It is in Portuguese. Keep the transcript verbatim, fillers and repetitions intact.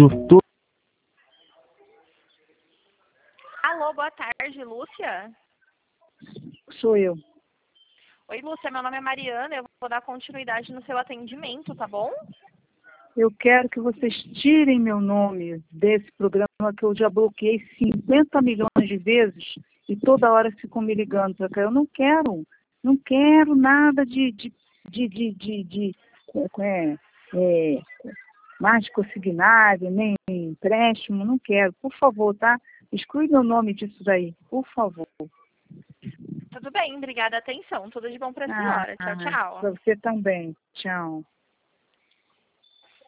tu, Alô, boa tarde, Lúcia? Sou eu. Oi, Lúcia, meu nome é Mariana, eu vou dar continuidade no seu atendimento, tá bom? Eu quero que vocês tirem meu nome desse programa que eu já bloqueei cinquenta milhões de vezes e toda hora ficam me ligando para cá. Eu não quero, não quero nada de, de, de, de, de, de é, é, mágico consignado, nem empréstimo, não quero. Por favor, tá? Exclui meu nome disso daí, por favor. Tudo bem, obrigada. Atenção, tudo de bom pra Ah, senhora. Tchau, tchau. para você também. Tchau.